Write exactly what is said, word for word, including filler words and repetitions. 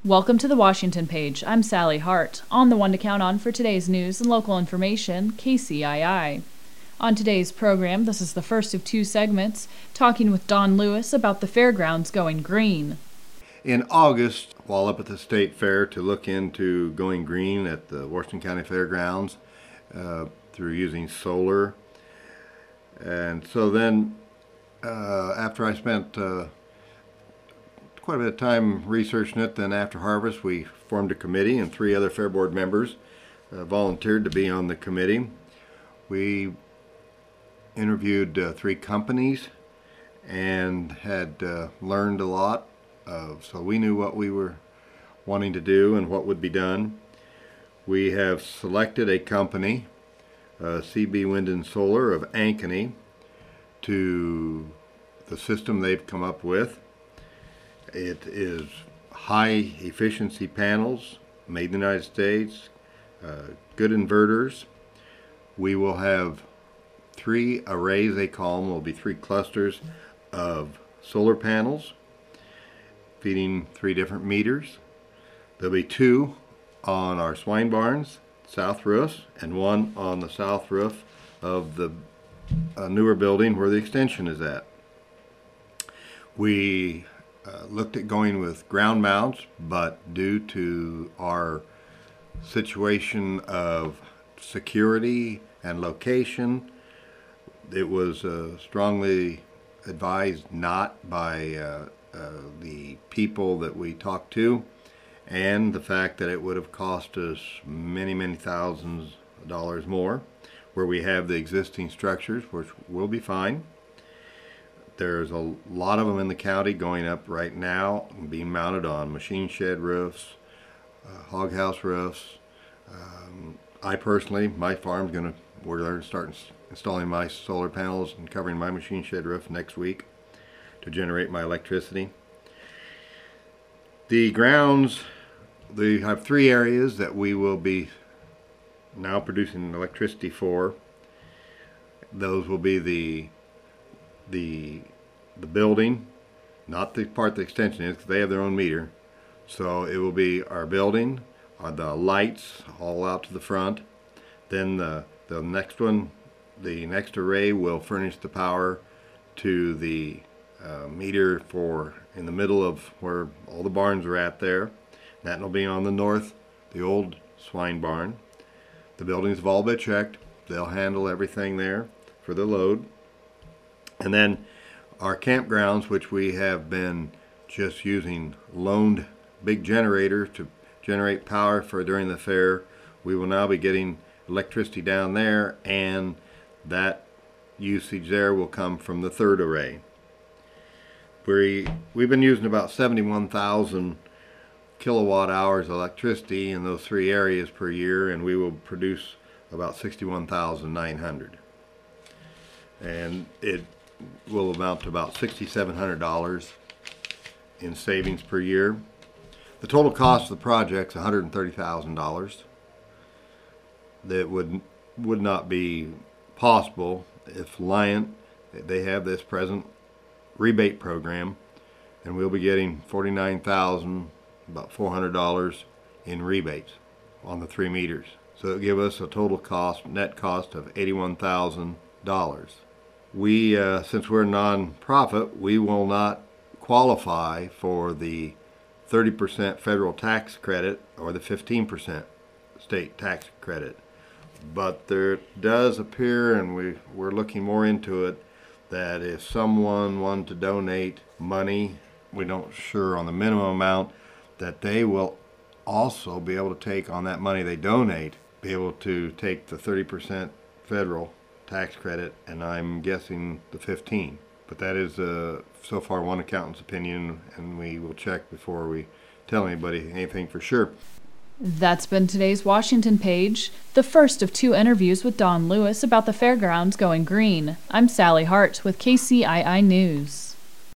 Welcome to the Washington Page. I'm Sally Hart. On the one to count on for today's news and local information, K C I I. On today's program, this is the first of two segments, talking with Don Lewis about the fairgrounds going green. In August, while up at the State Fair to look into going green at the Washington County Fairgrounds uh, through using solar. And so then, uh, after I spent uh, quite a bit of time researching it, then after harvest we formed a committee, and three other Fair Board members uh, volunteered to be on the committee. We interviewed uh, three companies and had uh, learned a lot. Uh, so we knew what we were wanting to do and what would be done. We have selected a company, uh, C B Wind and Solar of Ankeny, to the system they've come up with. It is high efficiency panels made in the United States, uh, good inverters. We will have three arrays, they call them, will be three clusters of solar panels feeding three different meters. There'll be two on our swine barns, south roofs, and one on the south roof of the uh, newer building where the extension is at. We uh, looked at going with ground mounts, but due to our situation of security and location, it was uh, strongly advised not by uh, Uh, the people that we talked to, and the fact that it would have cost us many, many thousands of dollars more, where we have the existing structures, which will be fine. There's a lot of them in the county going up right now and being mounted on machine shed roofs, uh, hog house roofs. Um, I personally, my farm's going to, we're going to start ins- installing my solar panels and covering my machine shed roof next week to generate my electricity. The grounds, they have three areas that we will be now producing electricity for. Those will be the the the building, not the part the extension is, because they have their own meter. So it will be our building, uh, the lights all out to the front. Then the the next one, the next array will furnish the power to the Uh, meter for in the middle of where all the barns are at there. That will be on the north, the old swine barn. The buildings have all been checked. They'll handle everything there for the load. And then our campgrounds, which we have been just using loaned big generators to generate power for during the fair, we will now be getting electricity down there, and that usage there will come from the third array. We, we've been using about seventy-one thousand kilowatt hours of electricity in those three areas per year, and we will produce about sixty-one thousand nine hundred. And it will amount to about six thousand seven hundred dollars in savings per year. The total cost of the project is one hundred thirty thousand dollars. That would, would not be possible if Liant, they have this present rebate program, and we'll be getting forty-nine thousand, about four hundred dollars in rebates on the three meters. So it'll give us a total cost, net cost of eighty-one thousand dollars. We, uh, since we're a non-profit, we will not qualify for the thirty percent federal tax credit or the fifteen percent state tax credit. But there does appear, and we, we're looking more into it, that if someone wanted to donate money, we don't sure on the minimum amount, that they will also be able to take on that money they donate, be able to take the thirty percent federal tax credit, and I'm guessing the fifteen. But that is uh, so far one accountant's opinion, and we will check before we tell anybody anything for sure. That's been today's Washington Page, the first of two interviews with Don Lewis about the fairgrounds going green. I'm Sally Hart with K C I I News.